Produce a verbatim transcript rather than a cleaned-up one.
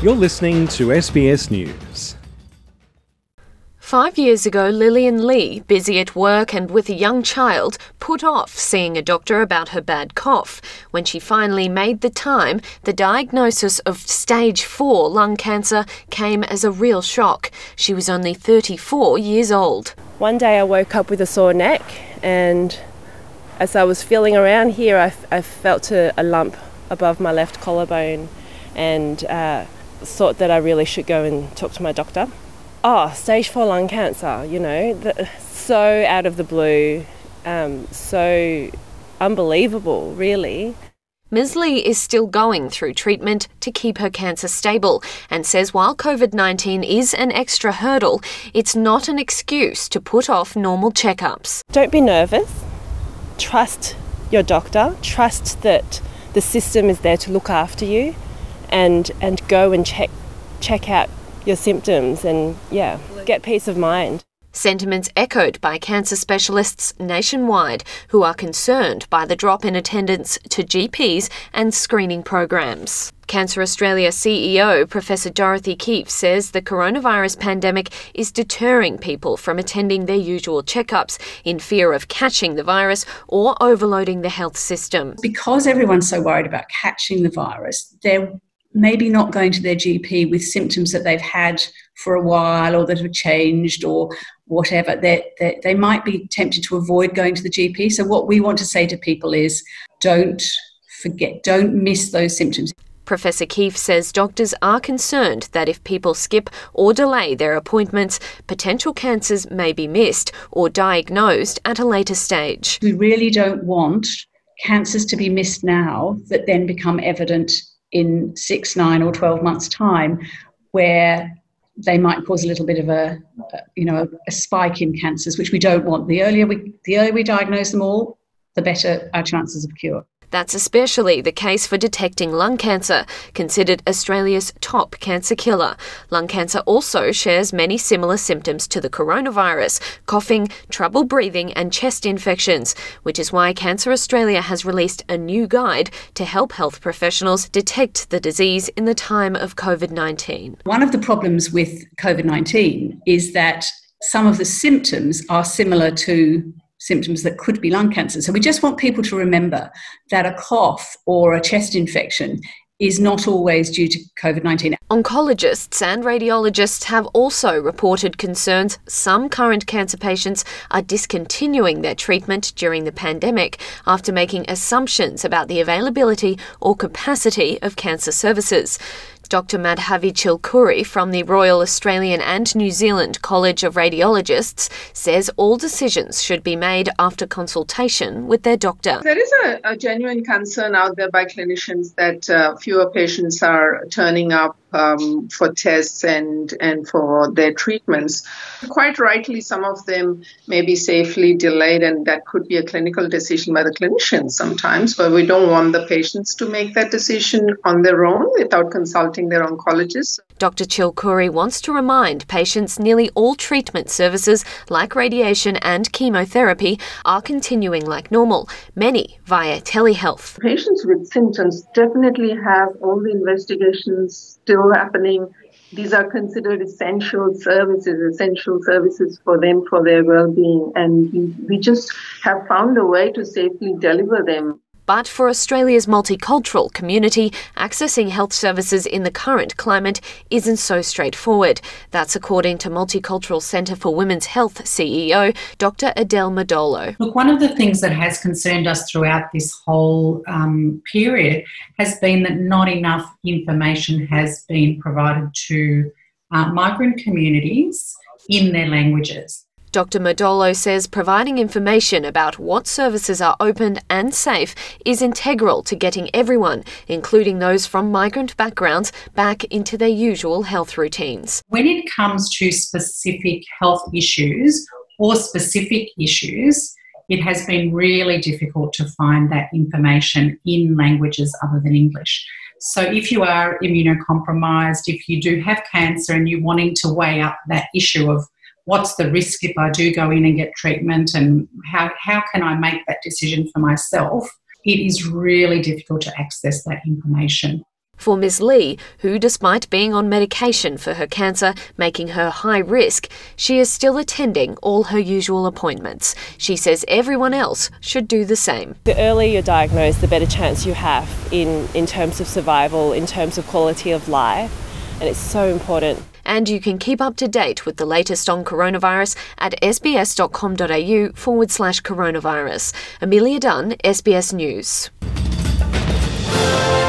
You're listening to S B S News. Five years ago, Lillian Lee, busy at work and with a young child, put off seeing a doctor about her bad cough. When she finally made the time, the diagnosis of stage four lung cancer came as a real shock. She was only thirty-four years old. One day I woke up with a sore neck, and as I was feeling around here, I, I felt a, a lump above my left collarbone and uh, thought that I really should go and talk to my doctor. Oh, stage four lung cancer, you know, the, so out of the blue, um, so unbelievable, really. Miz Lee is still going through treatment to keep her cancer stable and says while COVID nineteen is an extra hurdle, it's not an excuse to put off normal checkups. Don't be nervous. Trust your doctor. Trust that the system is there to look after you, and and go and check check out your symptoms and, yeah, get peace of mind. Sentiments echoed by cancer specialists nationwide who are concerned by the drop in attendance to G Ps and screening programs. Cancer Australia C E O Professor Dorothy Keefe says the coronavirus pandemic is deterring people from attending their usual checkups in fear of catching the virus or overloading the health system. Because everyone's so worried about catching the virus, they're maybe not going to their G P with symptoms that they've had for a while or that have changed or whatever. They they they might be tempted to avoid going to the G P. So what we want to say to people is don't forget, don't miss those symptoms. Professor Keefe says doctors are concerned that if people skip or delay their appointments, potential cancers may be missed or diagnosed at a later stage. We really don't want cancers to be missed now that then become evident in six, nine or twelve months' time, where they might cause a little bit of a, a you know, a, a spike in cancers, which we don't want. The earlier we, the earlier we diagnose them all, the better our chances of cure. That's especially the case for detecting lung cancer, considered Australia's top cancer killer. Lung cancer also shares many similar symptoms to the coronavirus: coughing, trouble breathing and chest infections, which is why Cancer Australia has released a new guide to help health professionals detect the disease in the time of COVID nineteen. One of the problems with COVID nineteen is that some of the symptoms are similar to symptoms that could be lung cancer. So we just want people to remember that a cough or a chest infection is not always due to COVID nineteen. Oncologists and radiologists have also reported concerns some current cancer patients are discontinuing their treatment during the pandemic after making assumptions about the availability or capacity of cancer services. Doctor Madhavi Chilkuri from the Royal Australian and New Zealand College of Radiologists says all decisions should be made after consultation with their doctor. There is a, a genuine concern out there by clinicians that uh, fewer patients are turning up um, for tests and, and for their treatments. Quite rightly, some of them may be safely delayed, and that could be a clinical decision by the clinicians sometimes, but we don't want the patients to make that decision on their own without consulting their oncologist. Doctor Chilkuri wants to remind patients nearly all treatment services like radiation and chemotherapy are continuing like normal, many via telehealth. Patients with symptoms definitely have all the investigations still happening. These are considered essential services, essential services for them, for their well-being, and we, we just have found a way to safely deliver them. But for Australia's multicultural community, accessing health services in the current climate isn't so straightforward. That's according to Multicultural Centre for Women's Health C E O, Doctor Adele Modolo. Look, one of the things that has concerned us throughout this whole um, period has been that not enough information has been provided to uh, migrant communities in their languages. Doctor Modolo says providing information about what services are open and safe is integral to getting everyone, including those from migrant backgrounds, back into their usual health routines. When it comes to specific health issues or specific issues, it has been really difficult to find that information in languages other than English. So if you are immunocompromised, if you do have cancer and you're wanting to weigh up that issue of what's the risk if I do go in and get treatment, and how, how can I make that decision for myself, it is really difficult to access that information. For Miz Lee, who despite being on medication for her cancer, making her high risk, she is still attending all her usual appointments. She says everyone else should do the same. The earlier you're diagnosed, the better chance you have in, in terms of survival, in terms of quality of life, and it's so important. And you can keep up to date with the latest on coronavirus at sbs.com.au forward slash coronavirus. Amelia Dunn, S B S News.